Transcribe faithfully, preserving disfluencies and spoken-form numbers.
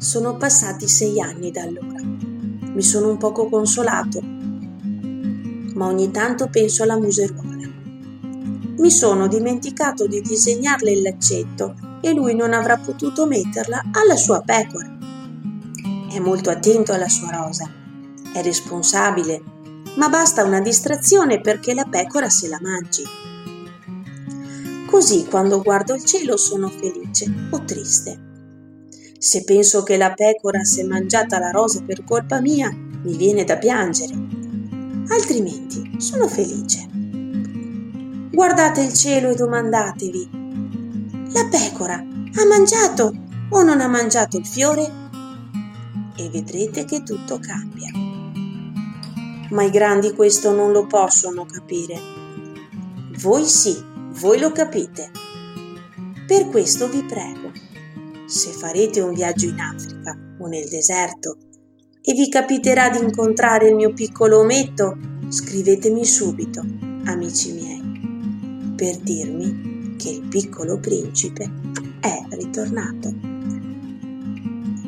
Sono passati sei anni da allora. Mi sono un poco consolato, ma ogni tanto penso alla museruola. Mi sono dimenticato di disegnarle il laccetto e lui non avrà potuto metterla alla sua pecora. È molto attento alla sua rosa, è responsabile, ma basta una distrazione perché la pecora se la mangi. Così quando guardo il cielo sono felice o triste. Se penso che la pecora si è mangiata la rosa per colpa mia, mi viene da piangere. Altrimenti sono felice. Guardate il cielo e domandatevi: la pecora ha mangiato o non ha mangiato il fiore? E vedrete che tutto cambia. Ma i grandi questo non lo possono capire. Voi sì, voi lo capite. Per questo vi prego, se farete un viaggio in Africa o nel deserto e vi capiterà di incontrare il mio piccolo ometto, scrivetemi subito, amici miei, per dirmi che il piccolo principe è ritornato.